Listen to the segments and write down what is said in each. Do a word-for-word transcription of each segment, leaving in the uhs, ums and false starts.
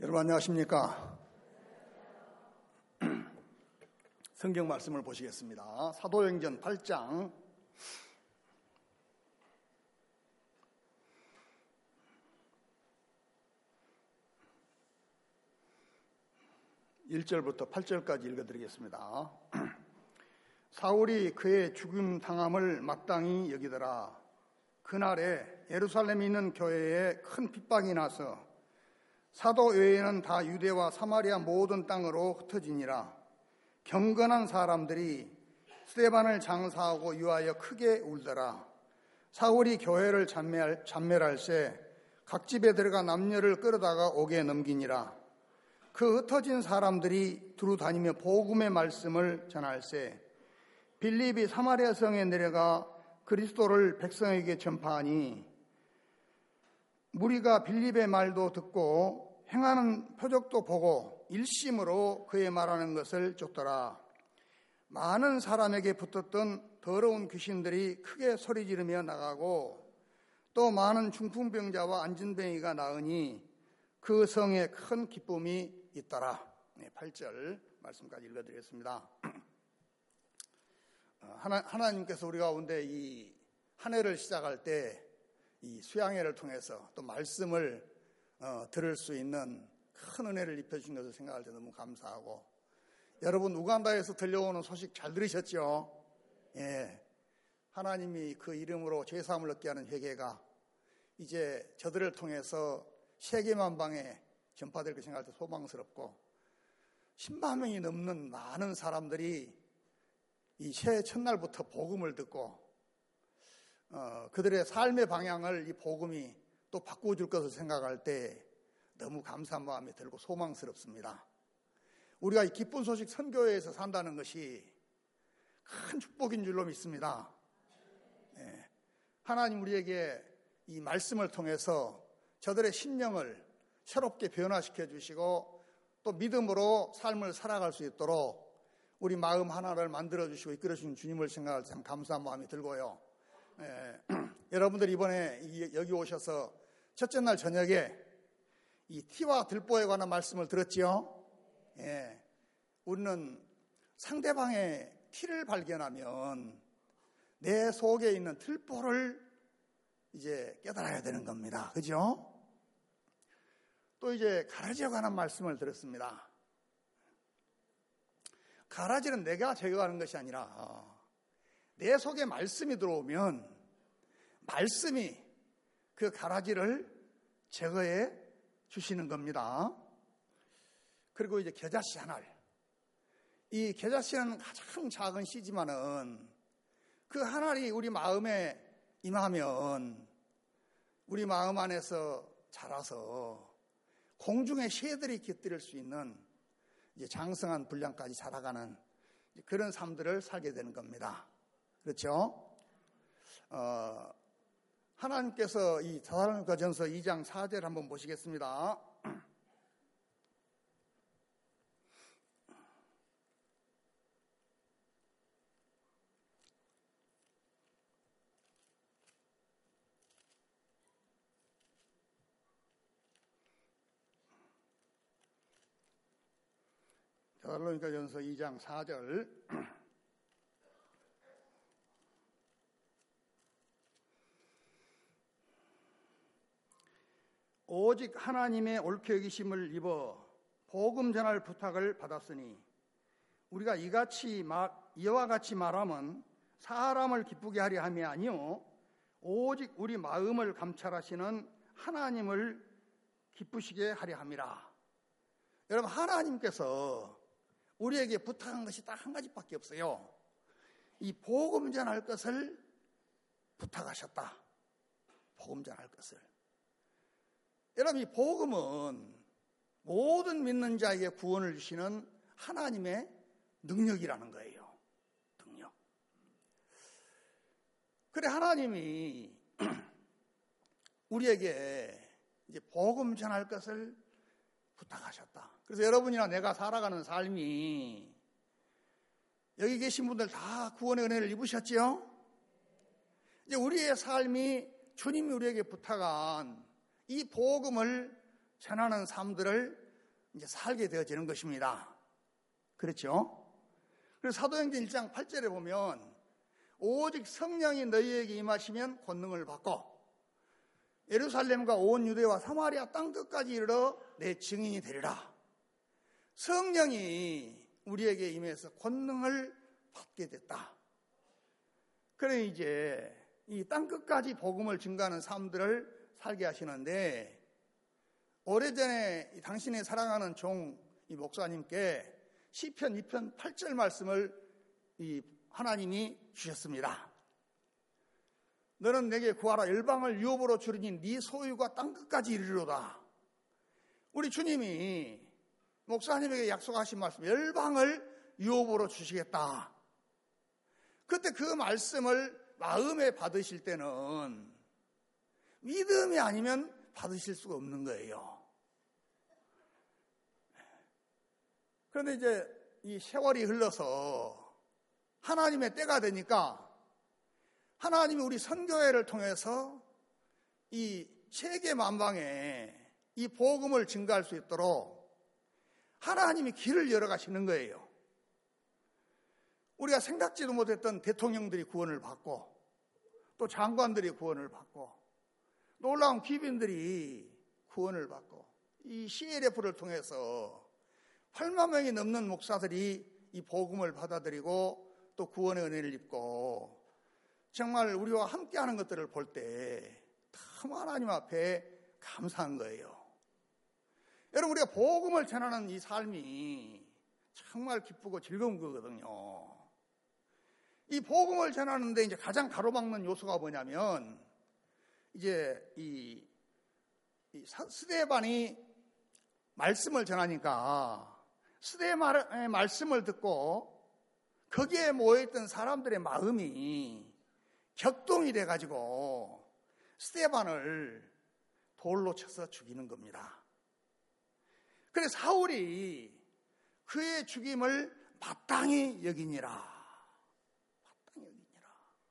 여러분 안녕하십니까? 성경 말씀을 보시겠습니다. 사도행전 팔 장 일 절부터 팔 절까지 읽어드리겠습니다. 사울이 그의 죽임 당함을 마땅히 여기더라. 그날에 예루살렘에 있는 교회에 큰 핍박이 나서 사도 외에는 다 유대와 사마리아 모든 땅으로 흩어지니라. 경건한 사람들이 스데반을 장사하고 유하여 크게 울더라. 사울이 교회를 잔멸, 잔멸할새 각 집에 들어가 남녀를 끌어다가 옥에 넘기니라. 그 흩어진 사람들이 두루 다니며 복음의 말씀을 전할새 빌립이 사마리아 성에 내려가 그리스도를 백성에게 전파하니 무리가 빌립의 말도 듣고 행하는 표적도 보고 일심으로 그의 말하는 것을 쫓더라. 많은 사람에게 붙었던 더러운 귀신들이 크게 소리 지르며 나가고 또 많은 중풍병자와 안진뱅이가 나으니 그 성에 큰 기쁨이 있더라. 네, 팔 절 말씀까지 읽어드리겠습니다. 하나, 하나님께서 우리 가운데 이 한 해를 시작할 때 이 수양회를 통해서 또 말씀을 어, 들을 수 있는 큰 은혜를 입혀주신 것을 생각할 때 너무 감사하고, 여러분 우간다에서 들려오는 소식 잘 들으셨죠? 예, 하나님이 그 이름으로 죄사함을 얻게 하는 회개가 이제 저들을 통해서 세계만방에 전파될 거 생각할 때 소망스럽고, 십만 명이 넘는 많은 사람들이 이 새해 첫날부터 복음을 듣고 어, 그들의 삶의 방향을 이 복음이 또 바꿔줄 것을 생각할 때 너무 감사한 마음이 들고 소망스럽습니다. 우리가 이 기쁜 소식 선교회에서 산다는 것이 큰 축복인 줄로 믿습니다. 예. 하나님 우리에게 이 말씀을 통해서 저들의 심령을 새롭게 변화시켜 주시고 또 믿음으로 삶을 살아갈 수 있도록 우리 마음 하나를 만들어 주시고 이끌어 주신 주님을 생각할 때 참 감사한 마음이 들고요. 예, 여러분들 이번에 여기 오셔서 첫째 날 저녁에 이 티와 들보에 관한 말씀을 들었지요. 예, 우리는 상대방의 티를 발견하면 내 속에 있는 들보를 이제 깨달아야 되는 겁니다. 그죠? 또 이제 가라지에 관한 말씀을 들었습니다. 가라지는 내가 제거하는 것이 아니라 내 속에 말씀이 들어오면 말씀이 그 가라지를 제거해 주시는 겁니다. 그리고 이제 겨자씨 한 알. 이 겨자씨는 가장 작은 씨지만은 그 한 알이 우리 마음에 임하면 우리 마음 안에서 자라서 공중의 새들이 깃들일 수 있는 이제 장성한 분량까지 자라가는 그런 삶들을 살게 되는 겁니다. 그렇죠? 어, 하나님께서 이 데살로니가전서 이 장 사 절 한번 보시겠습니다. 데살로니가전서 이 장 사 절 오직 하나님의 옳게 여기심을 입어 복음 전할 부탁을 받았으니 우리가 이같이 말, 이와 같이 말하면 사람을 기쁘게 하려 함이 아니요 오직 우리 마음을 감찰하시는 하나님을 기쁘시게 하려 함이라. 여러분 하나님께서 우리에게 부탁한 것이 딱 한 가지밖에 없어요. 이 복음 전할 것을 부탁하셨다. 복음 전할 것을. 여러분 이 복음은 모든 믿는 자에게 구원을 주시는 하나님의 능력이라는 거예요. 능력. 그래 하나님이 우리에게 이제 복음 전할 것을 부탁하셨다. 그래서 여러분이나 내가 살아가는 삶이 여기 계신 분들 다 구원의 은혜를 입으셨지요? 이제 우리의 삶이 주님이 우리에게 부탁한 이 복음을 전하는 삶들을 이제 살게 되어지는 것입니다. 그렇죠? 그래서 사도행전 일 장 팔 절에 보면 오직 성령이 너희에게 임하시면 권능을 받고 예루살렘과 온 유대와 사마리아 땅끝까지 이르러 내 증인이 되리라. 성령이 우리에게 임해서 권능을 받게 됐다. 그래 이제 이 땅끝까지 복음을 증거하는 삶들을 살게 하시는데, 오래전에 당신의 사랑하는 종 이 목사님께 시편 이 편 팔 절 말씀을 이 하나님이 주셨습니다. 너는 내게 구하라. 열방을 유업으로 주리니 네 소유가 땅끝까지 이르리로다. 우리 주님이 목사님에게 약속하신 말씀, 열방을 유업으로 주시겠다. 그때 그 말씀을 마음에 받으실 때는 믿음이 아니면 받으실 수가 없는 거예요. 그런데 이제 이 세월이 흘러서 하나님의 때가 되니까 하나님이 우리 선교회를 통해서 이 세계 만방에 이 복음을 증거할 수 있도록 하나님이 길을 열어 가시는 거예요. 우리가 생각지도 못했던 대통령들이 구원을 받고, 또 장관들이 구원을 받고, 놀라운 귀빈들이 구원을 받고, 이 씨엘에프를 통해서 팔만 명이 넘는 목사들이 이 복음을 받아들이고 또 구원의 은혜를 입고, 정말 우리와 함께하는 것들을 볼 때 참 하나님 앞에 감사한 거예요. 여러분, 우리가 복음을 전하는 이 삶이 정말 기쁘고 즐거운 거거든요. 이 복음을 전하는데 이제 가장 가로막는 요소가 뭐냐면, 이제 이, 이 스데반이 말씀을 전하니까 스데반의 말씀을 듣고 거기에 모여있던 사람들의 마음이 격동이 돼가지고 스데반을 돌로 쳐서 죽이는 겁니다. 그래서 사울이 그의 죽임을 마땅히 여기니라. 마땅히 여기니라.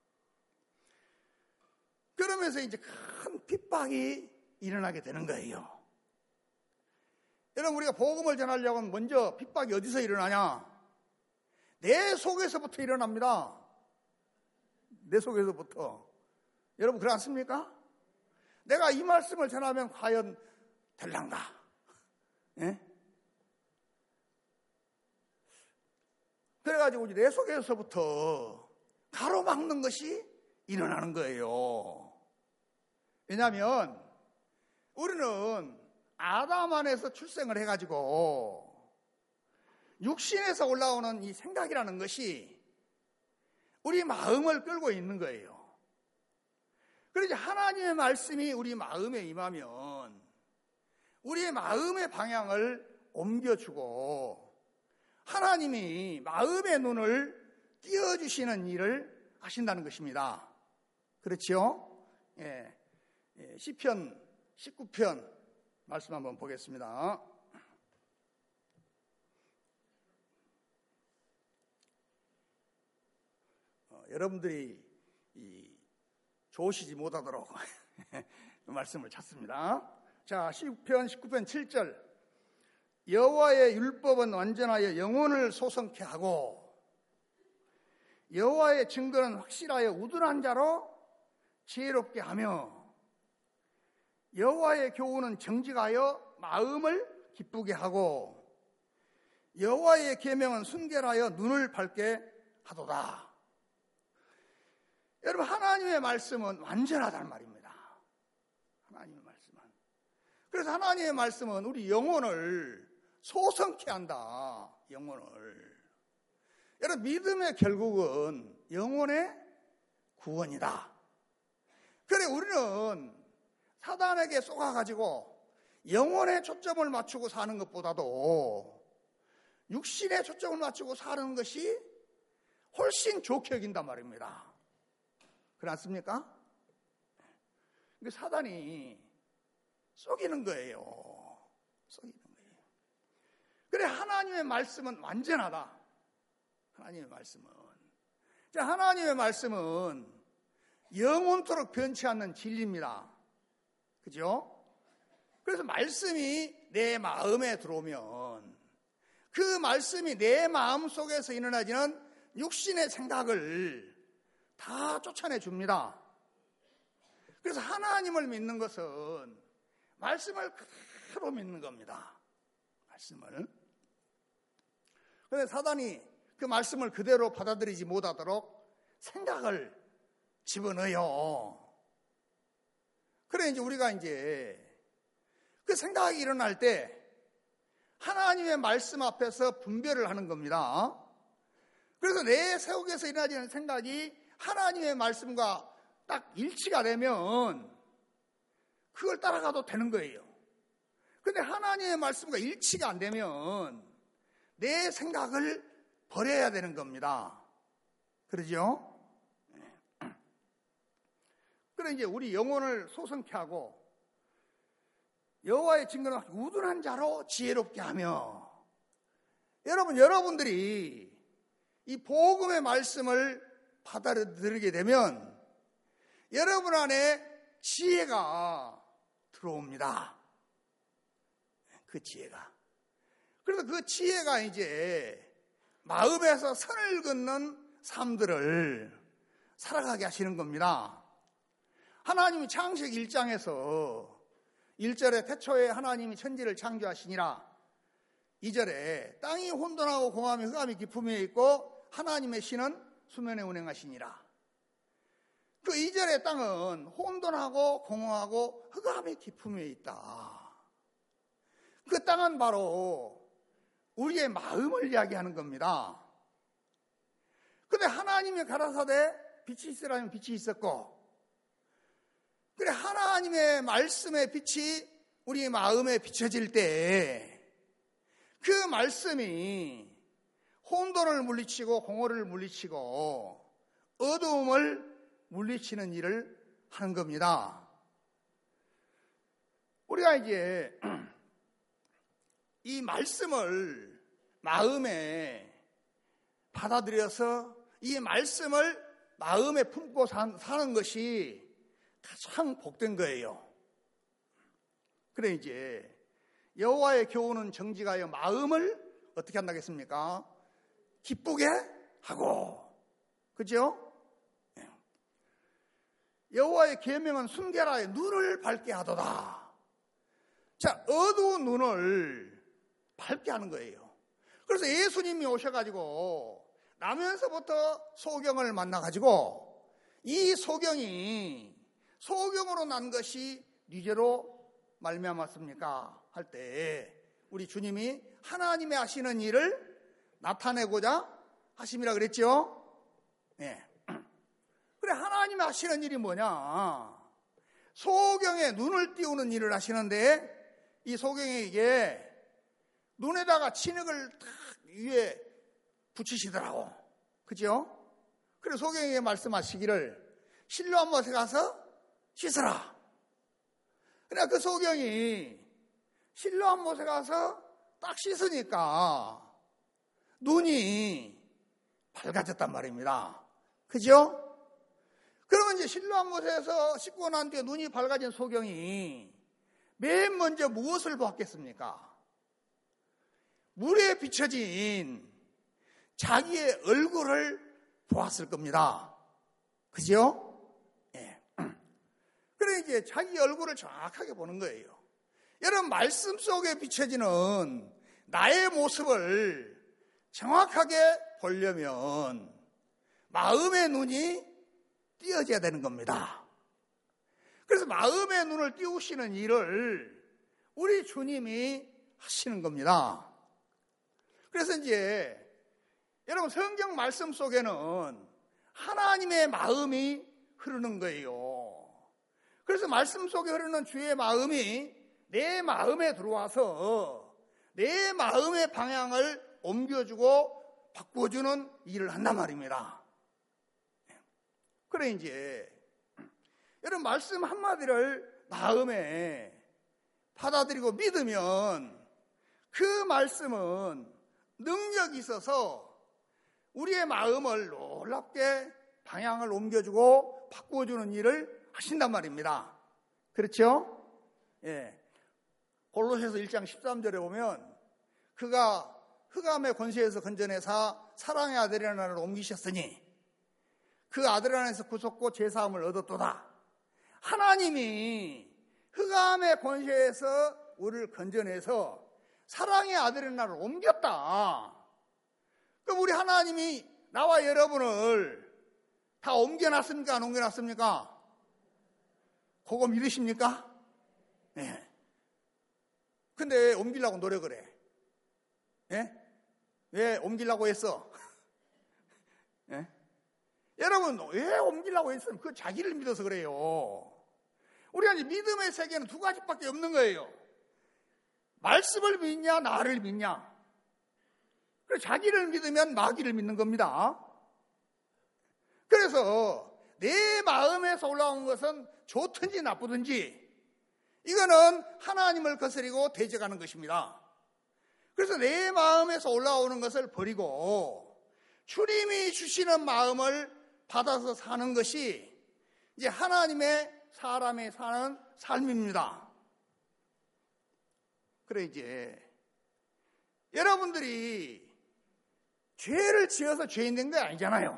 그러면서 이제 큰 핍박이 일어나게 되는 거예요. 여러분, 우리가 복음을 전하려고 하면 먼저 핍박이 어디서 일어나냐? 내 속에서부터 일어납니다. 내 속에서부터. 여러분, 그렇지 않습니까? 내가 이 말씀을 전하면 과연 될란가? 예? 그래가지고 내 속에서부터 가로막는 것이 일어나는 거예요. 왜냐하면 우리는 아담 안에서 출생을 해가지고 육신에서 올라오는 이 생각이라는 것이 우리 마음을 끌고 있는 거예요. 그래서 하나님의 말씀이 우리 마음에 임하면 우리의 마음의 방향을 옮겨주고 하나님이 마음의 눈을 띄워주시는 일을 하신다는 것입니다. 그렇죠? 예, 예, 시편 십구 편 말씀 한번 보겠습니다. 어, 여러분들이 이, 좋으시지 못하도록 말씀을 찾습니다. 자, 십구 편 십구 편 칠 절. 여호와의 율법은 완전하여 영혼을 소성케 하고 여호와의 증거는 확실하여 우둔한 자로 지혜롭게 하며 여호와의 교훈은 정직하여 마음을 기쁘게 하고 여호와의 계명은 순결하여 눈을 밝게 하도다. 여러분, 하나님의 말씀은 완전하다는 말입니다. 하나님의 말씀은. 그래서 하나님의 말씀은 우리 영혼을 소성케 한다. 영혼을. 여러분, 믿음의 결국은 영혼의 구원이다. 그래, 우리는 사단에게 쏘가가지고 영혼에 초점을 맞추고 사는 것보다도 육신에 초점을 맞추고 사는 것이 훨씬 좋게 여긴단 말입니다. 그렇지 않습니까? 사단이 쏘기는 거예요. 쏘기는 거예요. 그래, 하나님의 말씀은 완전하다. 하나님의 말씀은. 자, 하나님의 말씀은 영원토록 변치 않는 진리입니다. 그죠? 그래서 말씀이 내 마음에 들어오면 그 말씀이 내 마음 속에서 일어나지는 육신의 생각을 다 쫓아내 줍니다. 그래서 하나님을 믿는 것은 말씀을 그대로 믿는 겁니다. 말씀을. 그런데 사단이 그 말씀을 그대로 받아들이지 못하도록 생각을 집어넣어요. 그래 이제 우리가 이제 그 생각이 일어날 때 하나님의 말씀 앞에서 분별을 하는 겁니다. 그래서 내 속에서 일어나지는 생각이 하나님의 말씀과 딱 일치가 되면 그걸 따라가도 되는 거예요. 그런데 하나님의 말씀과 일치가 안 되면 내 생각을 버려야 되는 겁니다. 그러죠? 그래 이제 우리 영혼을 소성케 하고 여호와의 증거는 우둔한 자로 지혜롭게 하며, 여러분 여러분들이 이 복음의 말씀을 받아들이게 되면 여러분 안에 지혜가 들어옵니다. 그 지혜가. 그래서 그 지혜가 이제 마음에서 선을 긋는 삶들을 살아가게 하시는 겁니다. 하나님이 창세기 일 장에서 일 절에 태초에 하나님이 천지를 창조하시니라, 이 절에 땅이 혼돈하고 공함이 흑암이 깊음에 있고 하나님의 신은 수면에 운행하시니라. 그 이 절의 땅은 혼돈하고 공허하고 흑암이 깊음에 있다. 그 땅은 바로 우리의 마음을 이야기하는 겁니다. 그런데 하나님이 가라사대 빛이 있으라면 빛이 있었고, 그래 하나님의 말씀의 빛이 우리 마음에 비춰질 때 그 말씀이 혼돈을 물리치고 공허를 물리치고 어두움을 물리치는 일을 하는 겁니다. 우리가 이제 이 말씀을 마음에 받아들여서 이 말씀을 마음에 품고 사는 것이 가장 복된 거예요. 그래 이제 여호와의 교훈은 정직하여 마음을 어떻게 한다겠습니까? 기쁘게 하고, 그죠? 여호와의 계명은 순결하여 눈을 밝게 하도다. 자, 어두운 눈을 밝게 하는 거예요. 그래서 예수님이 오셔가지고 나면서부터 소경을 만나가지고 이 소경이 소경으로 난 것이 니제로 말미암았습니까? 할 때 우리 주님이 하나님의 하시는 일을 나타내고자 하심이라 그랬죠? 예. 그래 하나님이 하시는 일이 뭐냐? 소경에 눈을 띄우는 일을 하시는데 이 소경에게 눈에다가 진흙을 탁 위에 붙이시더라고. 그죠? 그래 소경에게 말씀하시기를 실로암 못에 가서 씻어라. 그래 그 소경이 실로암 못에 가서 딱 씻으니까 눈이 밝아졌단 말입니다. 그죠? 그러면 이제 실로암 못에서 씻고 난 뒤에 눈이 밝아진 소경이 맨 먼저 무엇을 보았겠습니까? 물에 비춰진 자기의 얼굴을 보았을 겁니다. 그죠? 예. 그래 이제 자기 얼굴을 정확하게 보는 거예요. 여러분 말씀 속에 비춰지는 나의 모습을 정확하게 보려면 마음의 눈이 띄어져야 되는 겁니다. 그래서 마음의 눈을 띄우시는 일을 우리 주님이 하시는 겁니다. 그래서 이제 여러분 성경 말씀 속에는 하나님의 마음이 흐르는 거예요. 그래서 말씀 속에 흐르는 주의 마음이 내 마음에 들어와서 내 마음의 방향을 옮겨주고 바꿔주는 일을 한단 말입니다. 그래 이제 여러분 말씀 한마디를 마음에 받아들이고 믿으면 그 말씀은 능력이 있어서 우리의 마음을 놀랍게 방향을 옮겨주고 바꿔주는 일을 하신단 말입니다. 그렇죠? 예. 골로새서 일 장 십삼 절에 보면 그가 흑암의 권세에서 건져내사 사랑의 아들이라는 나라로 옮기셨으니 그 아들 안에서 구속고 제사함을 얻었도다. 하나님이 흑암의 권세에서 우리를 건져내서 사랑의 아들이라는 나라로 옮겼다. 그럼 우리 하나님이 나와 여러분을 다 옮겨놨습니까? 안 옮겨놨습니까? 그거 믿으십니까? 네. 근데 옮기려고 노력을 해. 예? 왜 옮기려고 했어? 예? 여러분, 왜 옮기려고 했어요? 그 자기를 믿어서 그래요. 우리가 이제 믿음의 세계는 두 가지밖에 없는 거예요. 말씀을 믿냐, 나를 믿냐. 그래서 자기를 믿으면 마귀를 믿는 겁니다. 그래서 내 마음에서 올라온 것은 좋든지 나쁘든지 이거는 하나님을 거스리고 대적하는 것입니다. 그래서 내 마음에서 올라오는 것을 버리고 주님이 주시는 마음을 받아서 사는 것이 이제 하나님의 사람이 사는 삶입니다. 그래 이제 여러분들이 죄를 지어서 죄인 된 게 아니잖아요.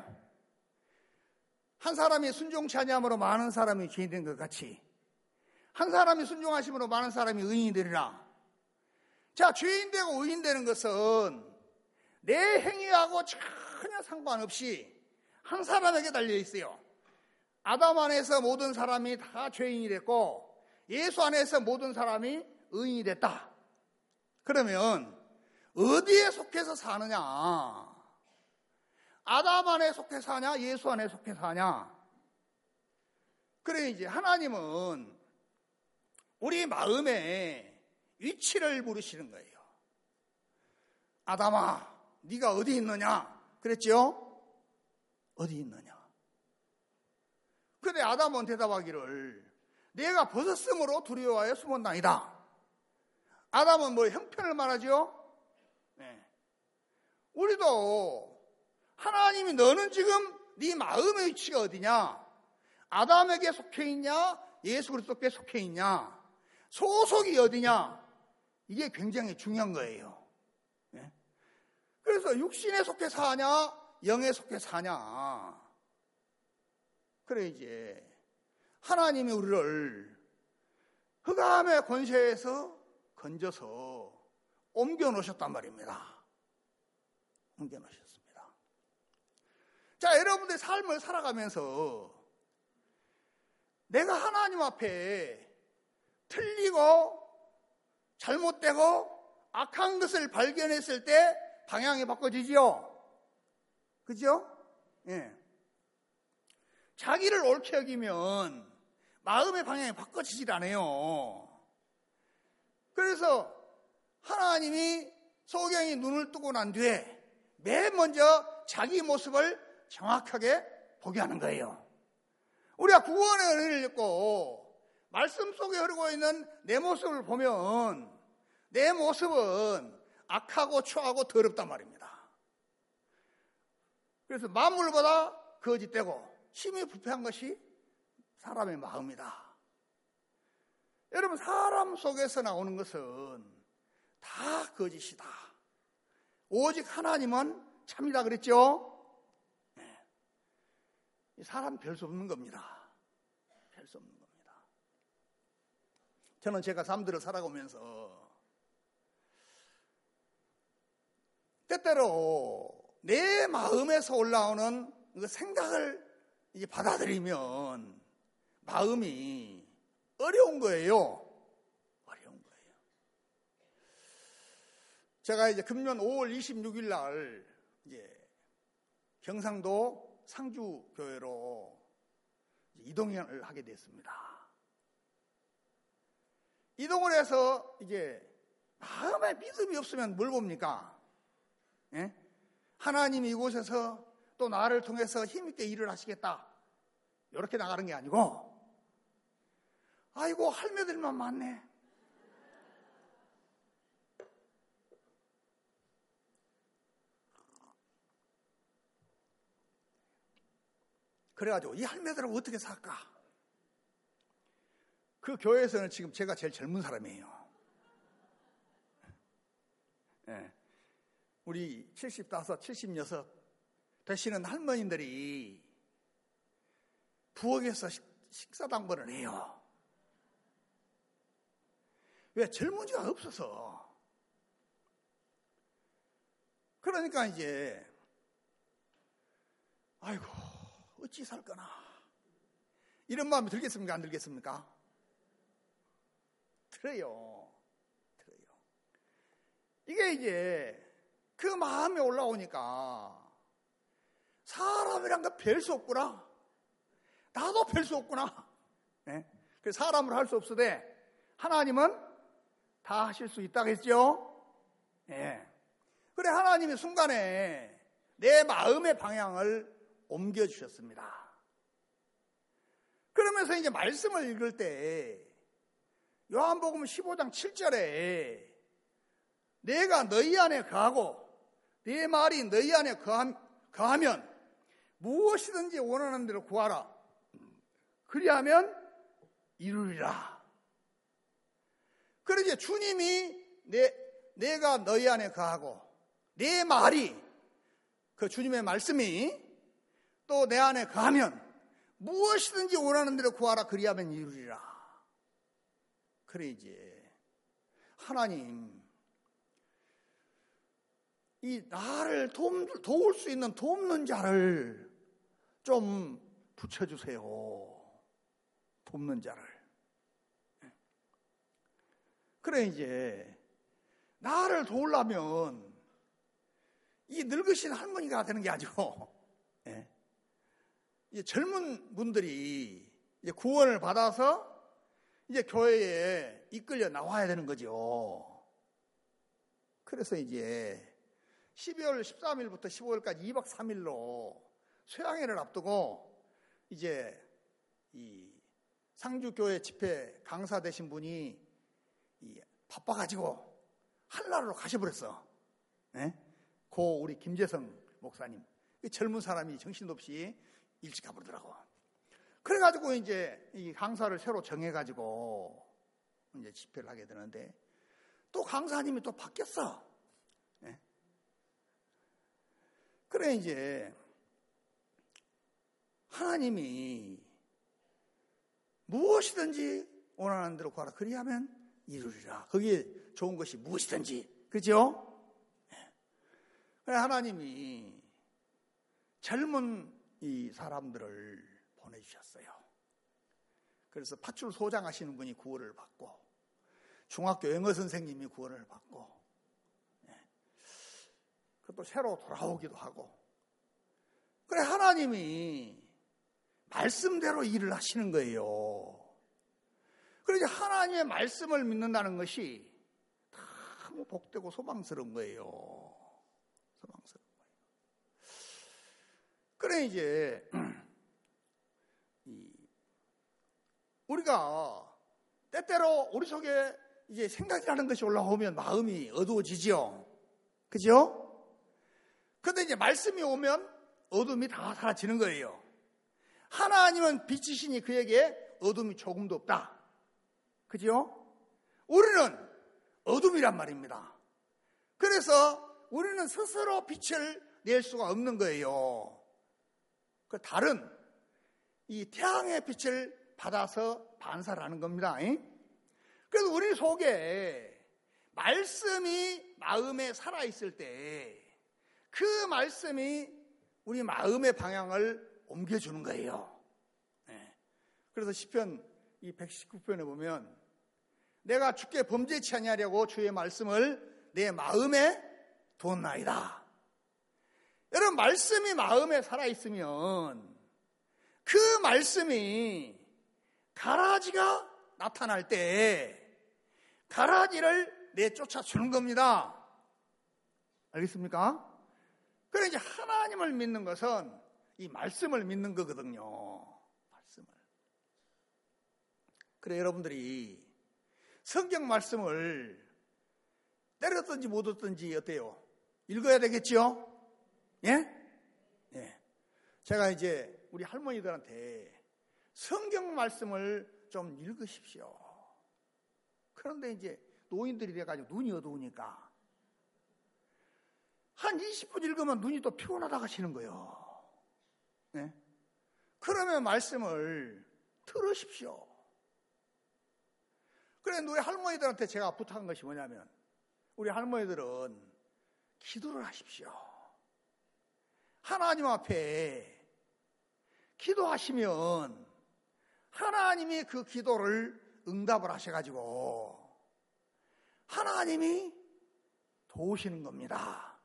한 사람이 순종치 아니함으로 많은 사람이 죄인 된 것 같이 한 사람이 순종하심으로 많은 사람이 의인이 되리라. 자, 죄인 되고 의인 되는 것은 내 행위하고 전혀 상관없이 한 사람에게 달려 있어요. 아담 안에서 모든 사람이 다 죄인이 됐고 예수 안에서 모든 사람이 의인이 됐다. 그러면 어디에 속해서 사느냐? 아담 안에 속해 사냐? 예수 안에 속해 사냐? 그래 이제 하나님은 우리 마음에 위치를 물으시는 거예요. 아담아, 네가 어디 있느냐? 그랬죠? 어디 있느냐? 근데 아담은 대답하기를 내가 벗었으므로 두려워하여 숨었나이다. 아담은 뭐 형편을 말하죠? 네. 우리도 하나님이 너는 지금 네 마음의 위치가 어디냐? 아담에게 속해 있냐? 예수 그리스도께 속해 있냐? 소속이 어디냐? 이게 굉장히 중요한 거예요. 네? 그래서 육신에 속해 사냐? 영에 속해 사냐? 그래 이제 하나님이 우리를 흑암의 권세에서 건져서 옮겨 놓으셨단 말입니다. 옮겨 놓으셨습니다. 자, 여러분들의 삶을 살아가면서 내가 하나님 앞에 틀리고 잘못되고 악한 것을 발견했을 때 방향이 바꿔지지요. 그죠? 예. 자기를 옳게 여기면 마음의 방향이 바꿔지질 않아요. 그래서 하나님이 소경이 눈을 뜨고 난 뒤에 맨 먼저 자기 모습을 정확하게 보게 하는 거예요. 우리가 구원의 은혜를 입고 말씀 속에 흐르고 있는 내 모습을 보면 내 모습은 악하고 추하고 더럽단 말입니다. 그래서 만물보다 거짓되고 심히 부패한 것이 사람의 마음이다. 여러분, 사람 속에서 나오는 것은 다 거짓이다. 오직 하나님은 참이다 그랬죠? 네. 사람 별 수 없는 겁니다. 별 수 없는 겁니다. 저는 제가 삶들을 살아가면서 때때로 내 마음에서 올라오는 그 생각을 이제 받아들이면 마음이 어려운 거예요. 어려운 거예요. 제가 이제 금년 오월 이십육일 날 이제 경상도 상주교회로 이동을 하게 됐습니다. 이동을 해서 이제 마음에 믿음이 없으면 뭘 봅니까? 예? 하나님이 이곳에서 또 나를 통해서 힘있게 일을 하시겠다. 이렇게 나가는 게 아니고, 아이고, 할매들만 많네. 그래가지고 이 할매들하고 어떻게 살까? 그 교회에서는 지금 제가 제일 젊은 사람이에요. 예. 우리 칠십오, 칠십육 되시는 할머니들이 부엌에서 식, 식사당번을 해요. 왜? 젊은이가 없어서. 그러니까 이제 아이고 어찌 살까나 이런 마음이 들겠습니까? 안 들겠습니까? 들어요. 들어요. 이게 이제 그 마음이 올라오니까 사람이란 거 별 수 없구나. 나도 별 수 없구나. 네? 그래서 사람으로 할 수 없으되 하나님은 다 하실 수 있다고 했죠. 네. 그래 하나님이 순간에 내 마음의 방향을 옮겨주셨습니다. 그러면서 이제 말씀을 읽을 때 요한복음 십오 장 칠 절에 내가 너희 안에 거하고 네 말이 너희 안에 거하면 무엇이든지 원하는 대로 구하라. 그리하면 이루리라. 그래 이제 주님이 내, 내가 너희 안에 거하고 내 말이 그 주님의 말씀이 또 내 안에 거하면 무엇이든지 원하는 대로 구하라. 그리하면 이루리라. 그래 이제 하나님 이 나를 돕, 도울 수 있는 돕는 자를 좀 붙여주세요. 돕는 자를. 그래 이제 나를 도우려면 이 늙으신 할머니가 되는 게 아니고 예. 이제 젊은 분들이 이제 구원을 받아서 이제 교회에 이끌려 나와야 되는 거죠. 그래서 이제 십이월 십삼일부터 십오일까지 이박 삼일로 쇠양회를 앞두고 이제 이 상주교회 집회 강사 되신 분이 이 바빠가지고 한라로 가셔버렸어. 네? 고 우리 김재성 목사님. 젊은 사람이 정신도 없이 일찍 가버리더라고. 그래가지고 이제 이 강사를 새로 정해가지고 이제 집회를 하게 되는데 또 강사님이 또 바뀌었어. 네? 그래 이제 하나님이 무엇이든지 원하는 대로 구하라. 그리하면 이루리라. 거기에 좋은 것이 무엇이든지. 그렇죠? 그래 하나님이 젊은 이 사람들을 보내주셨어요. 그래서 파출 소장하시는 분이 구원을 받고 중학교 영어 선생님이 구원을 받고 그것도 새로 돌아오기도 하고 그래 하나님이 말씀대로 일을 하시는 거예요. 그래서 하나님의 말씀을 믿는다는 것이 너무 복되고 소망스러운 거예요. 소망스러운 거예요. 그래 이제 우리가 때때로 우리 속에 이제 생각이라는 것이 올라오면 마음이 어두워지죠. 그죠? 근데 이제 말씀이 오면 어둠이 다 사라지는 거예요. 하나님은 빛이시니 그에게 어둠이 조금도 없다. 그죠? 우리는 어둠이란 말입니다. 그래서 우리는 스스로 빛을 낼 수가 없는 거예요. 그 다른 이 태양의 빛을 받아서 반사를 하는 겁니다. 그래서 우리 속에 말씀이 마음에 살아있을 때 그 말씀이 우리 마음의 방향을 옮겨주는 거예요. 그래서 시편 이 백십구 편에 보면 내가 주께 범죄치 아니하려고 주의 말씀을 내 마음에 두었나이다. 여러분 말씀이 마음에 살아있으면 그 말씀이 가라지가 나타날 때 가라지를 내쫓아 주는 겁니다. 알겠습니까? 그래 이제 하나님을 믿는 것은 이 말씀을 믿는 거거든요. 말씀을. 그래 여러분들이 성경 말씀을 때렸든지 못 얻든지 어때요? 읽어야 되겠죠? 예? 예. 제가 이제 우리 할머니들한테 성경 말씀을 좀 읽으십시오. 그런데 이제 노인들이 돼가지고 눈이 어두우니까 한 이십 분 읽으면 눈이 또 피곤하다 가시는 거예요. 네? 그러면 말씀을 들으십시오. 그래, 우리 할머니들한테 제가 부탁한 것이 뭐냐면, 우리 할머니들은 기도를 하십시오. 하나님 앞에 기도하시면 하나님이 그 기도를 응답을 하셔가지고 하나님이 도우시는 겁니다.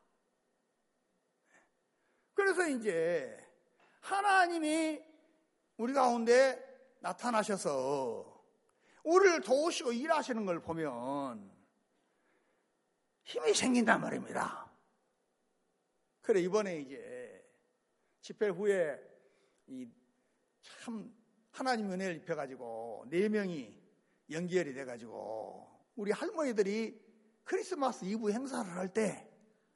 그래서 이제 하나님이 우리 가운데 나타나셔서 우리를 도우시고 일하시는 걸 보면 힘이 생긴단 말입니다. 그래, 이번에 이제 집회 후에 이 참 하나님 은혜를 입혀가지고 네 명이 연결이 돼가지고 우리 할머니들이 크리스마스 이브 행사를 할 때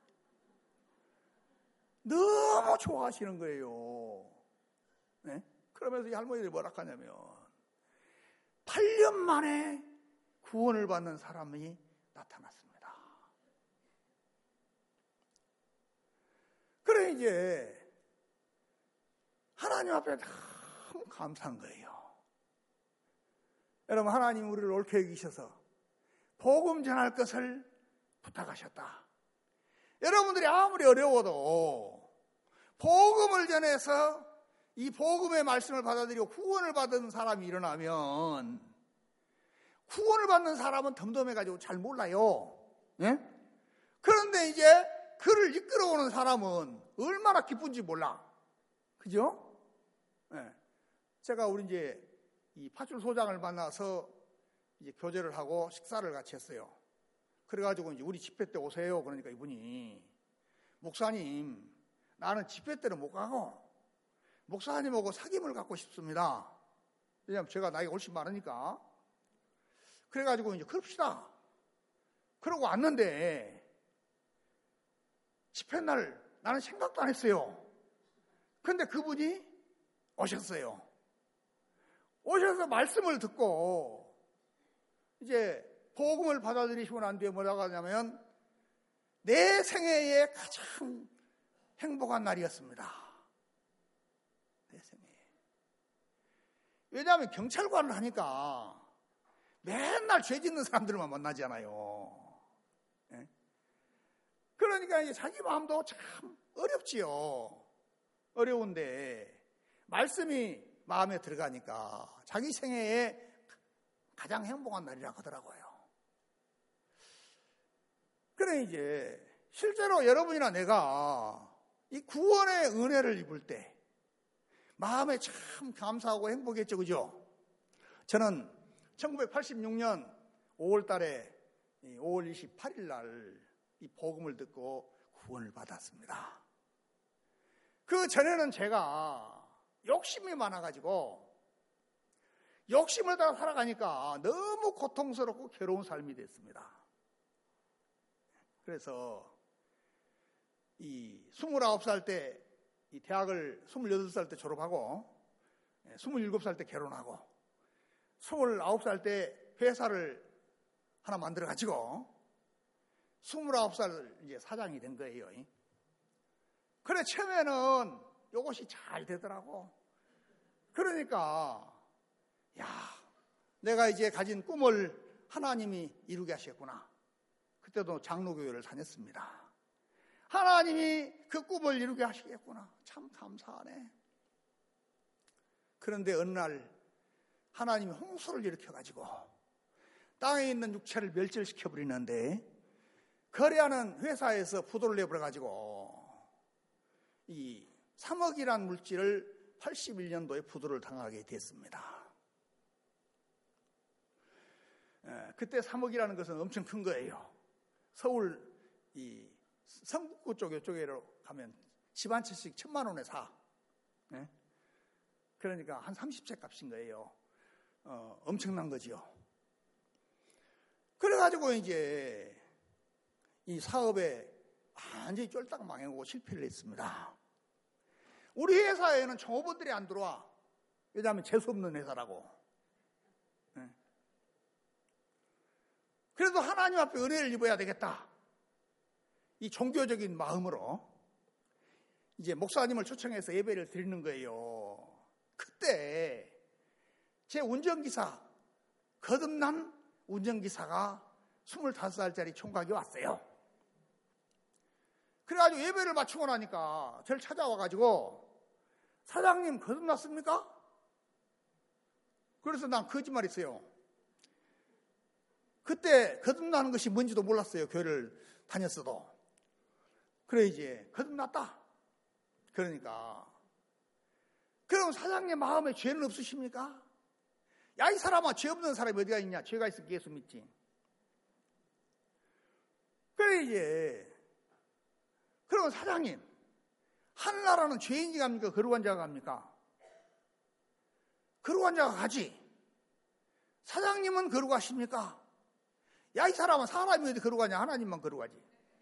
너무 좋아하시는 거예요. 네? 그러면서 이 할머니들이 뭐라 하냐면 팔 년 만에 구원을 받는 사람이 나타났습니다. 그래, 이제 하나님 앞에 너무 감사한 거예요. 여러분, 하나님 우리를 옳게 여기셔서 복음 전할 것을 부탁하셨다. 여러분들이 아무리 어려워도 복음을 전해서 이 복음의 말씀을 받아들이고 구원을 받은 사람이 일어나면 구원을 받는 사람은 덤덤해가지고 잘 몰라요. 예? 그런데 이제 그를 이끌어오는 사람은 얼마나 기쁜지 몰라. 그죠? 예. 제가 우리 이제 이 파출 소장을 만나서 이제 교제를 하고 식사를 같이 했어요. 그래가지고 이제 우리 집회 때 오세요. 그러니까 이분이 목사님, 나는 집회 때는 못 가고 목사님하고 사귐을 갖고 싶습니다. 왜냐하면 제가 나이가 훨씬 많으니까. 그래가지고 이제 그럽시다. 그러고 왔는데 집회 날 나는 생각도 안 했어요. 근데 그분이 오셨어요. 오셔서 말씀을 듣고 이제 복음을 받아들이시고 난 뒤에 뭐라고 하냐면 내 생애의 가장 행복한 날이었습니다. 내 생애. 왜냐하면 경찰관을 하니까 맨날 죄 짓는 사람들만 만나잖아요. 예? 그러니까 이제 자기 마음도 참 어렵지요. 어려운데 말씀이 마음에 들어가니까 자기 생애에 가장 행복한 날이라고 하더라고요. 그래, 이제 실제로 여러분이나 내가 이 구원의 은혜를 입을 때 마음에 참 감사하고 행복했죠. 그죠? 저는 천구백팔십육 년 오월 달에 오월 이십팔일 날 이 복음을 듣고 구원을 받았습니다. 그 전에는 제가 욕심이 많아가지고 욕심을 따라 살아가니까 너무 고통스럽고 괴로운 삶이 됐습니다. 그래서 이 스물아홉 살 때 이 대학을 스물여덟 살 때 졸업하고 스물일곱 살 때 결혼하고 스물아홉 살 때 회사를 하나 만들어가지고 스물아홉 살 이제 사장이 된 거예요. 그래, 처음에는 이것이 잘 되더라고. 그러니까 야, 내가 이제 가진 꿈을 하나님이 이루게 하셨구나. 그때도 장로교회를 다녔습니다. 하나님이 그 꿈을 이루게 하시겠구나. 참 감사하네. 그런데 어느 날 하나님이 홍수를 일으켜가지고 땅에 있는 육체를 멸절시켜버리는데 거래하는 회사에서 부도를 내버려가지고 이 삼억이란 물질을 팔십일 년도에 부도를 당하게 됐습니다. 그때 삼억이라는 것은 엄청 큰 거예요. 서울 이 성북구 쪽에 쪽으로 가면 집 한 채씩 천만 원에 사. 네? 그러니까 한 삼십 채 값인 거예요. 어, 엄청난 거지요. 그래가지고 이제 이 사업에 완전히 쫄딱 망하고 실패를 했습니다. 우리 회사에는 종업원들이 안 들어와. 왜냐하면 재수없는 회사라고. 네. 그래도 하나님 앞에 은혜를 입어야 되겠다. 이 종교적인 마음으로 이제 목사님을 초청해서 예배를 드리는 거예요. 그때 제 운전기사, 거듭난 운전기사가 스물다섯 살짜리 총각이 왔어요. 그래가지고 예배를 마치고 나니까 저를 찾아와가지고 사장님 거듭났습니까? 그래서 난 거짓말했어요. 그때 거듭나는 것이 뭔지도 몰랐어요. 교회를 다녔어도. 그래 이제 거듭났다. 그러니까 그럼 사장님 마음에 죄는 없으십니까? 야, 이 사람아, 죄 없는 사람이 어디가 있냐? 죄가 있으면 예수 믿지. 그래 이제 그럼 사장님, 하늘나라는 죄인이 갑니까? 거룩한 자가 갑니까? 거룩한 자가 가지. 사장님은 거룩하십니까? 야, 이 사람은 사람이 어디 거룩하냐? 하나님만 거룩하지.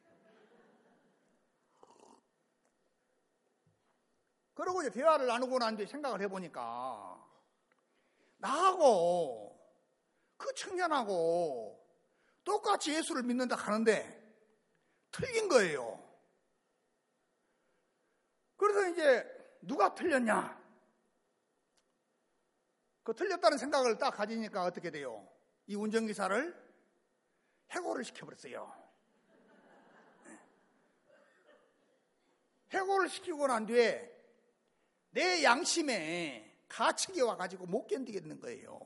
그러고 이제 대화를 나누고 난 뒤에 생각을 해보니까 나하고 그 청년하고 똑같이 예수를 믿는다 하는데 틀린 거예요. 그래서 이제 누가 틀렸냐? 그 틀렸다는 생각을 딱 가지니까 어떻게 돼요? 이 운전기사를 해고를 시켜버렸어요. 해고를 시키고 난 뒤에 내 양심에 가책이 와가지고 못 견디겠는 거예요.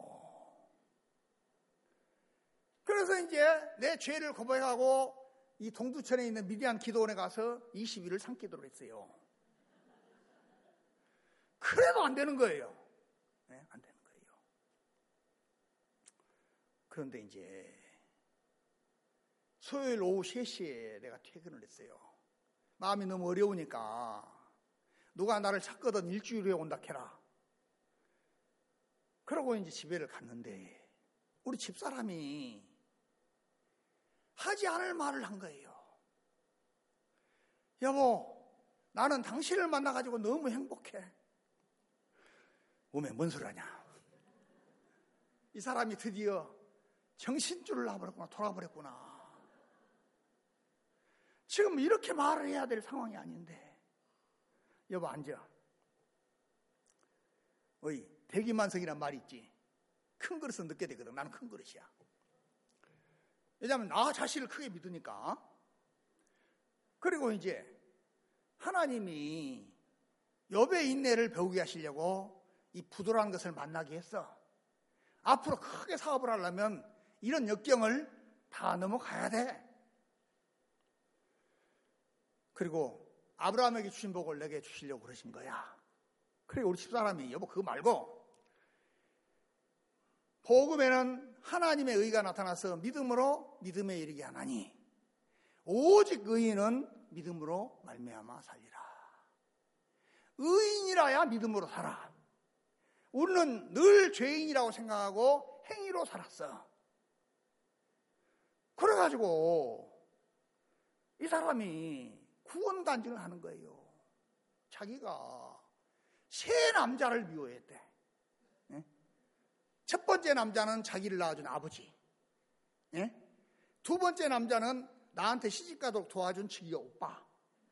그래서 이제 내 죄를 고백하고 이 동두천에 있는 미디안 기도원에 가서 이십 일을 삼기도록 했어요. 그래도 안 되는 거예요. 네, 안 되는 거예요. 그런데 이제 수요일 오후 세 시에 내가 퇴근을 했어요. 마음이 너무 어려우니까 누가 나를 찾거든 일주일 후에 온다 캐라. 그러고 이제 집에를 갔는데 우리 집사람이 하지 않을 말을 한 거예요. 여보, 나는 당신을 만나가지고 너무 행복해. 몸에 뭔 소리 하냐? 이 사람이 드디어 정신줄을 놔버렸구나, 돌아버렸구나. 지금 이렇게 말을 해야 될 상황이 아닌데. 여보, 앉아. 어이, 대기만성이란 말이 있지. 큰 그릇은 늦게 되거든. 나는 큰 그릇이야. 왜냐하면 나 자신을 크게 믿으니까. 그리고 이제 하나님이 욥의 인내를 배우게 하시려고 이 부도라는 것을 만나게 했어. 앞으로 크게 사업을 하려면 이런 역경을 다 넘어가야 돼. 그리고 아브라함에게 주신 복을 내게 주시려고 그러신 거야. 그리고 우리 집사람이 여보 그거 말고 복음에는 하나님의 의가 나타나서 믿음으로 믿음에 이르게 하나니 오직 의인은 믿음으로 말미암아 살리라. 의인이라야 믿음으로 살아. 우리는 늘 죄인이라고 생각하고 행위로 살았어. 그래가지고 이 사람이 구원 간증을 하는 거예요. 자기가 세 남자를 미워했대. 첫 번째 남자는 자기를 낳아준 아버지. 두 번째 남자는 나한테 시집가도록 도와준 지기 오빠.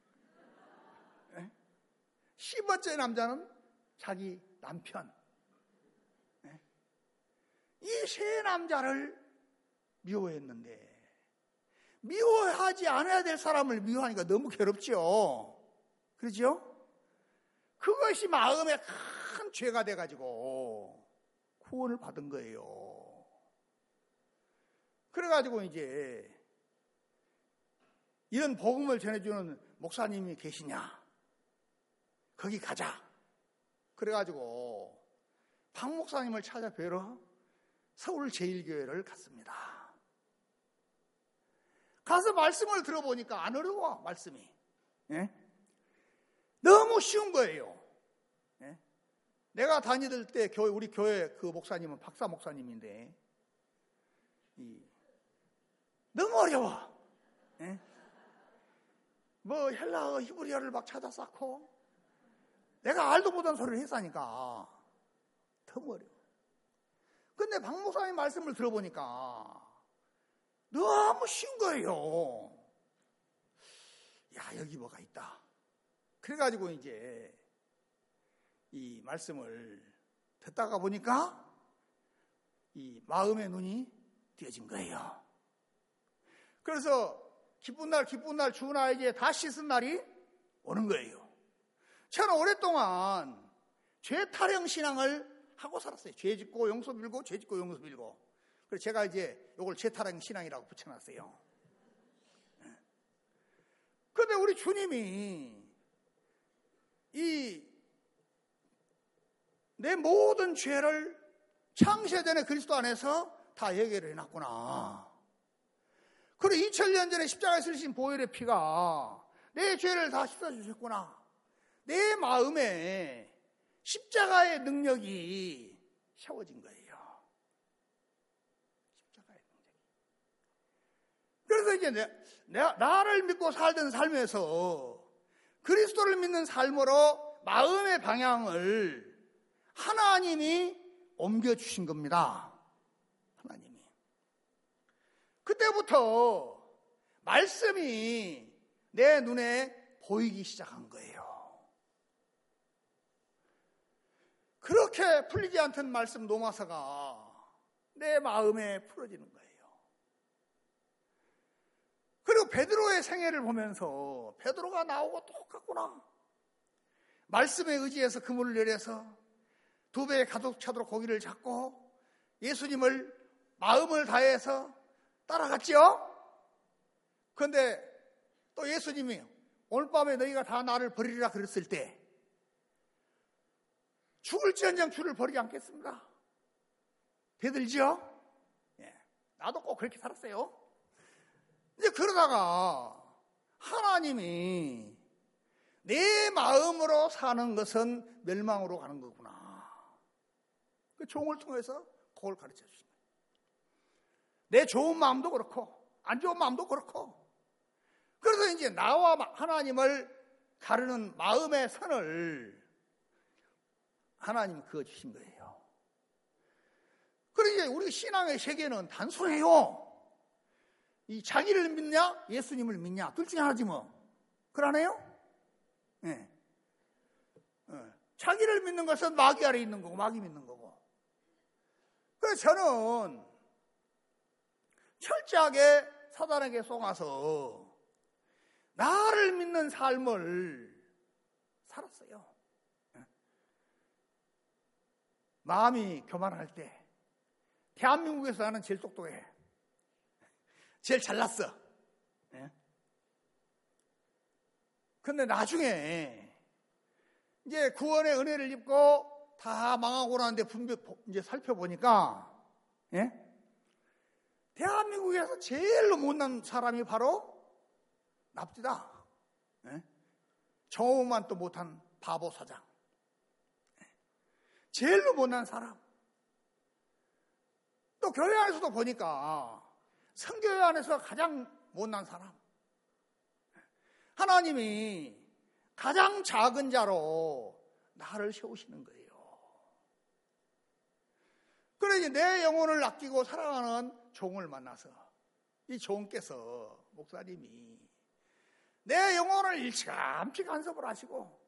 세 번째 남자는 자기 남편. 이 세 남자를 미워했는데 미워하지 않아야 될 사람을 미워하니까 너무 괴롭죠. 그렇죠? 그것이 마음에 큰 죄가 돼가지고 구원을 받은 거예요. 그래가지고 이제 이런 복음을 전해주는 목사님이 계시냐? 거기 가자. 그래가지고 박 목사님을 찾아뵈러 서울제일교회를 갔습니다. 가서 말씀을 들어보니까 안 어려워, 말씀이. 예? 너무 쉬운 거예요. 예? 내가 다니던 때 교회, 우리 교회 그 목사님은 박사 목사님인데 이, 너무 어려워. 예? 뭐 헬라어, 히브리어를 막 찾아 쌓고 내가 알도 못한 소리를 했으니까 너무 어려워. 근데 박 목사님 말씀을 들어보니까 너무 쉬운 거예요. 야, 여기 뭐가 있다. 그래가지고 이제 이 말씀을 듣다가 보니까 이 마음의 눈이 띄어진 거예요. 그래서 기쁜 날 기쁜 날 주은 아이에게 다 씻은 날이 오는 거예요. 저는 오랫동안 죄 타령 신앙을 하고 살았어요. 죄 짓고 용서 빌고 죄 짓고 용서 빌고. 그래서 제가 이제 이걸 죄 타령 신앙이라고 붙여놨어요. 그런데 우리 주님이 이 내 모든 죄를 창세 전에 그리스도 안에서 다 해결을 해놨구나. 그리고 이천 년 전에 십자가에 쓰신 보혈의 피가 내 죄를 다 씻어주셨구나. 내 마음에 십자가의 능력이 샤워진 거예요. 십자가의 능력이. 그래서 이제 내, 내, 나를 믿고 살던 삶에서 그리스도를 믿는 삶으로 마음의 방향을 하나님이 옮겨주신 겁니다. 하나님이. 그때부터 말씀이 내 눈에 보이기 시작한 거예요. 그렇게 풀리지 않던 말씀 노마사가 내 마음에 풀어지는 거예요. 그리고 베드로의 생애를 보면서 베드로가 나오고 똑같구나. 말씀에 의지해서 그물을 내려서 두 배에 가득 차도록 고기를 잡고 예수님을 마음을 다해서 따라갔죠. 그런데 또 예수님이 오늘 밤에 너희가 다 나를 버리리라 그랬을 때 죽을지언정 주를 버리지 않겠습니다. 대들죠? 예, 나도 꼭 그렇게 살았어요. 이제 그러다가 하나님이 내 마음으로 사는 것은 멸망으로 가는 거구나. 그 종을 통해서 그걸 가르쳐 주신 거예요. 내 좋은 마음도 그렇고 안 좋은 마음도 그렇고. 그래서 이제 나와 하나님을 가르는 마음의 선을 하나님이 그어주신 거예요. 그리고 이제 우리 신앙의 세계는 단순해요. 이 자기를 믿냐 예수님을 믿냐 둘 중에 하나지 뭐. 그러네요. 네. 네. 자기를 믿는 것은 마귀 아래 있는 거고 마귀 믿는 거고. 그래서 저는 철저하게 사단에게 속아서 나를 믿는 삶을 살았어요. 마음이 교만할 때 대한민국에서 나는 제일 똑똑해. 제일 잘났어. 근데 나중에 이제 구원의 은혜를 입고 다 망하고 나는데 분별, 이제 살펴보니까, 예? 대한민국에서 제일로 못난 사람이 바로 납디다. 예? 정오만 또 못한 바보 사장. 예? 제일로 못난 사람. 또 교회 안에서도 보니까 선교회 안에서 가장 못난 사람. 하나님이 가장 작은 자로 나를 세우시는 거예요. 그래 이제 내 영혼을 아끼고 사랑하는 종을 만나서 이 종께서 목사님이 내 영혼을 일찌감치 간섭을 하시고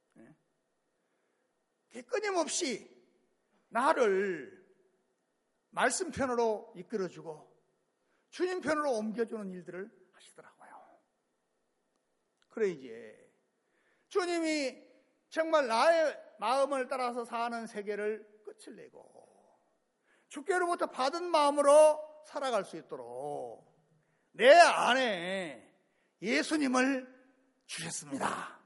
끊임없이 나를 말씀 편으로 이끌어주고 주님 편으로 옮겨주는 일들을 하시더라고요. 그래 이제 주님이 정말 나의 마음을 따라서 사는 세계를 끝을 내고 주께로부터 받은 마음으로 살아갈 수 있도록 내 안에 예수님을 주셨습니다.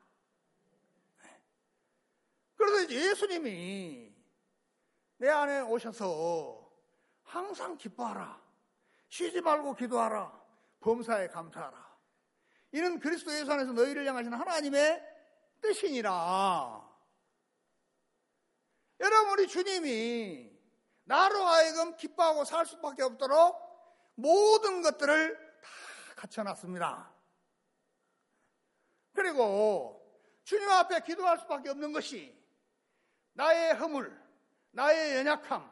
그래서 이제 예수님이 내 안에 오셔서 항상 기뻐하라. 쉬지 말고 기도하라. 범사에 감사하라. 이는 그리스도 예수 안에서 너희를 향하신 하나님의 뜻이니라. 여러분 우리 주님이 나로 하여금 기뻐하고 살 수밖에 없도록 모든 것들을 다 갖춰놨습니다. 그리고 주님 앞에 기도할 수밖에 없는 것이 나의 허물, 나의 연약함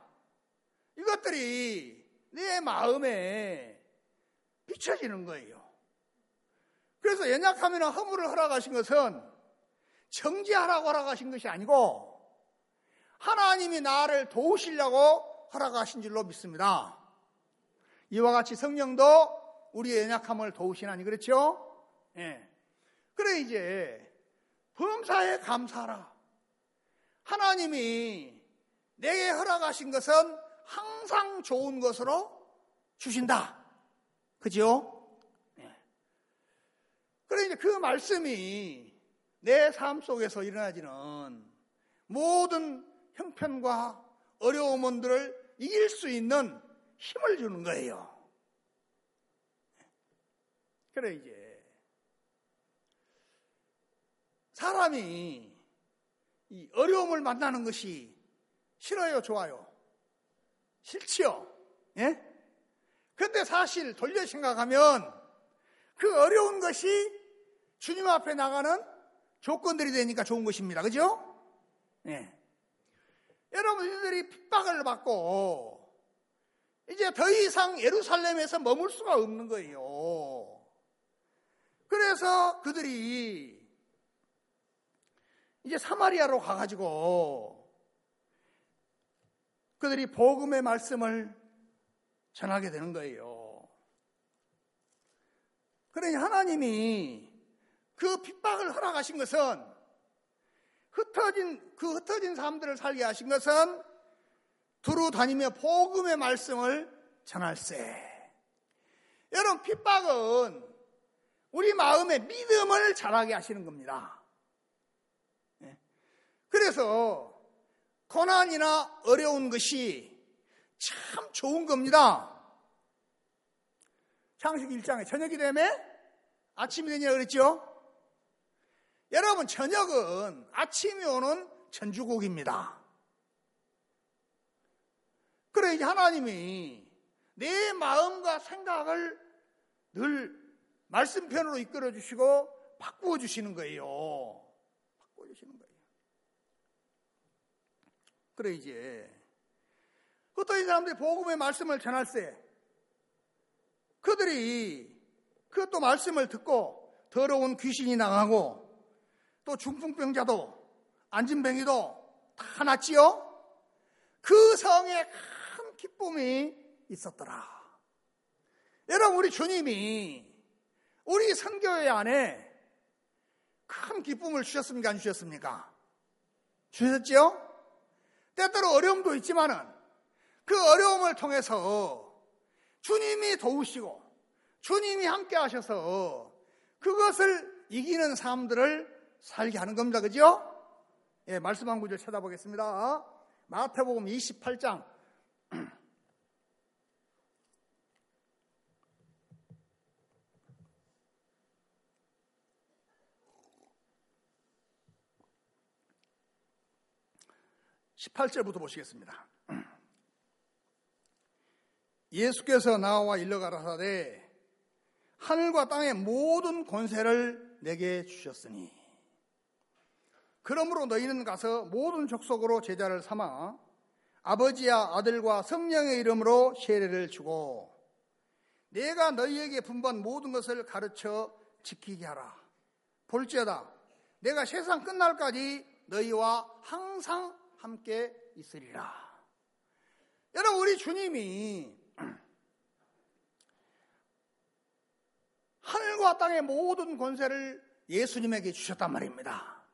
이것들이 내 마음에 비춰지는 거예요. 그래서 연약하면 허물을 허락하신 것은 정죄하라고 허락하신 것이 아니고 하나님이 나를 도우시려고 허락하신 줄로 믿습니다. 이와 같이 성령도 우리의 연약함을 도우시나니 그렇죠? 예. 그래 이제 범사에 감사하라. 하나님이 내게 허락하신 것은 항상 좋은 것으로 주신다. 그죠? 예. 그래 이제 그 말씀이 내 삶 속에서 일어나지는 모든 형편과 어려움들을 이길 수 있는 힘을 주는 거예요. 그래 이제 사람이 이 어려움을 만나는 것이 싫어요, 좋아요? 싫지요. 예? 근데 사실 돌려 생각하면 그 어려운 것이 주님 앞에 나가는 조건들이 되니까 좋은 것입니다. 그죠? 예. 여러분들이 핍박을 받고 이제 더 이상 예루살렘에서 머물 수가 없는 거예요. 그래서 그들이 이제 사마리아로 가가지고 그들이 복음의 말씀을 전하게 되는 거예요. 그러니 하나님이 그 핍박을 허락하신 것은 흩어진 그 흩어진 사람들을 살게 하신 것은 두루 다니며 복음의 말씀을 전할세. 여러분 핍박은 우리 마음의 믿음을 자라게 하시는 겁니다. 그래서 고난이나 어려운 것이 참 좋은 겁니다. 창세기 일 장에 저녁이 되면 아침이 되냐 그랬죠? 여러분 저녁은 아침이 오는 전주곡입니다. 그래 이제 하나님이 내 마음과 생각을 늘 말씀편으로 이끌어 주시고 바꾸어 주시는 거예요. 바꾸어 주시는 거예요. 그래 이제 흩어진 사람들이 복음의 말씀을 전할세. 그들이 그것도 말씀을 듣고 더러운 귀신이 나가고 또 중풍병자도 안진뱅이도 다 낫지요. 그 성에 큰 기쁨이 있었더라. 여러분 우리 주님이 우리 선교회 안에 큰 기쁨을 주셨습니까? 안 주셨습니까? 주셨죠? 때때로 어려움도 있지만은 그 어려움을 통해서 주님이 도우시고 주님이 함께 하셔서 그것을 이기는 사람들을 살게 하는 겁니다. 그죠? 예, 말씀 한 구절 찾아보겠습니다. 마태복음 이십팔 장 십팔 절부터 보시겠습니다. 예수께서 나와 일러 가라사대 하늘과 땅의 모든 권세를 내게 주셨으니 그러므로 너희는 가서 모든 족속으로 제자를 삼아 아버지와 아들과 성령의 이름으로 세례를 주고 내가 너희에게 분부한 모든 것을 가르쳐 지키게 하라. 볼지어다 내가 세상 끝날까지 너희와 항상 함께 있으리라. 여러분 우리 주님이 하늘과 땅의 모든 권세를 예수님에게 주셨단 말입니다.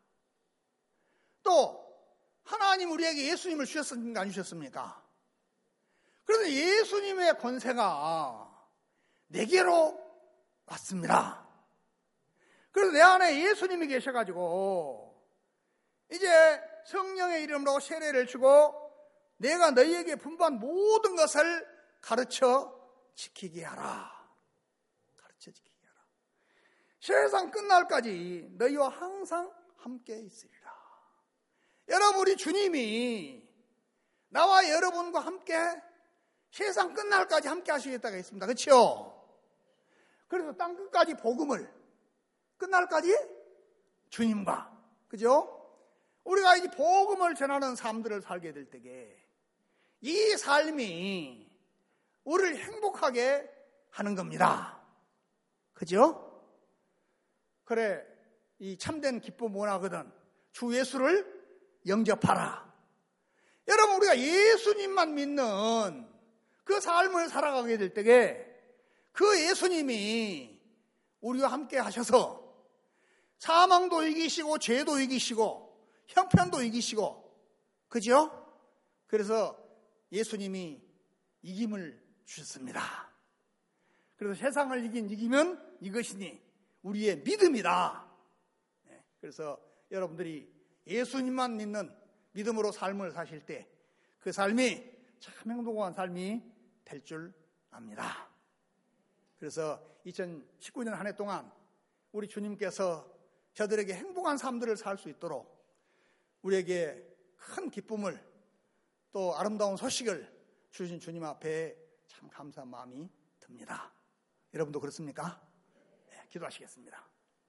또 하나님 우리에게 예수님을 주셨습니까? 안 주셨습니까? 그래서 예수님의 권세가 내게로 왔습니다. 그래서 내 안에 예수님이 계셔가지고 이제 성령의 이름으로 세례를 주고 내가 너희에게 분부한 모든 것을 가르쳐 지키게 하라. 가르쳐 지키게 하라. 세상 끝날까지 너희와 항상 함께 있으리라. 여러분 우리 주님이 나와 여러분과 함께 세상 끝날까지 함께 하시겠다고 했습니다. 그렇죠? 그래서 땅끝까지 복음을 끝날까지 주님과 그죠? 우리가 이 복음을 전하는 삶들을 살게 될 때에 이 삶이 우리를 행복하게 하는 겁니다. 그죠? 그래, 이 참된 기쁨 원하거든. 주 예수를 영접하라. 여러분, 우리가 예수님만 믿는 그 삶을 살아가게 될 때에 그 예수님이 우리와 함께 하셔서 사망도 이기시고 죄도 이기시고 형편도 이기시고, 그죠? 그래서 예수님이 이김을 주셨습니다. 그래서 세상을 이긴 이기면 이것이니 우리의 믿음이다. 그래서 여러분들이 예수님만 믿는 믿음으로 삶을 사실 때 그 삶이 참 행복한 삶이 될 줄 압니다. 그래서 이천십구 년 한 해 동안 우리 주님께서 저들에게 행복한 삶들을 살 수 있도록 우리에게 큰 기쁨을 또 아름다운 소식을 주신 주님 앞에 참 감사한 마음이 듭니다. 여러분도 그렇습니까? 네, 기도하시겠습니다.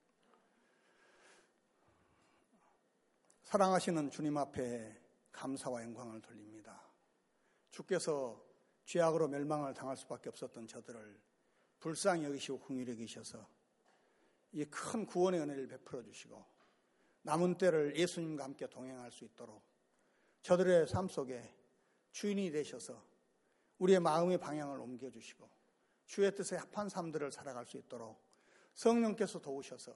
사랑하시는 주님 앞에 감사와 영광을 돌립니다. 주께서 죄악으로 멸망을 당할 수밖에 없었던 저들을 불쌍히 여기시고 긍휼히 여기셔서 이 큰 구원의 은혜를 베풀어 주시고 남은 때를 예수님과 함께 동행할 수 있도록 저들의 삶 속에 주인이 되셔서 우리의 마음의 방향을 옮겨주시고 주의 뜻에 합한 삶들을 살아갈 수 있도록 성령께서 도우셔서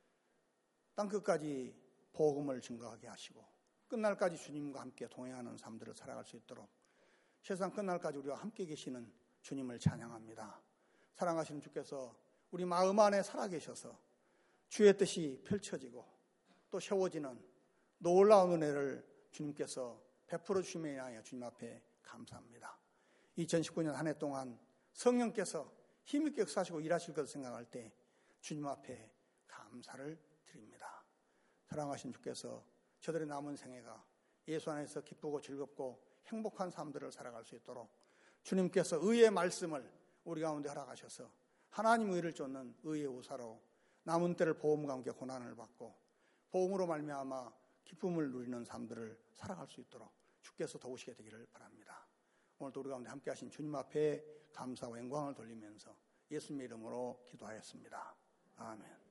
땅끝까지 복음을 증거하게 하시고 끝날까지 주님과 함께 동행하는 삶들을 살아갈 수 있도록 세상 끝날까지 우리와 함께 계시는 주님을 찬양합니다. 사랑하시는 주께서 우리 마음 안에 살아계셔서 주의 뜻이 펼쳐지고 또 세워지는 놀라운 은혜를 주님께서 베풀어 주심에 인하여 주님 앞에 감사합니다. 이천십구 년 한 해 동안 성령께서 힘있게 역사하시고 일하실 것을 생각할 때 주님 앞에 감사를 드립니다. 사랑하신 주께서 저들의 남은 생애가 예수 안에서 기쁘고 즐겁고 행복한 삶들을 살아갈 수 있도록 주님께서 의의 말씀을 우리 가운데 허락하셔서 하나님 의를 쫓는 의의 우사로 남은 때를 보험과 함께 고난을 받고 보험으로 말미암아 기쁨을 누리는 삶들을 살아갈 수 있도록 주께서 도우시게 되기를 바랍니다. 오늘도 우리 가운데 함께 하신 주님 앞에 감사와 영광을 돌리면서 예수님의 이름으로 기도하였습니다. 아멘.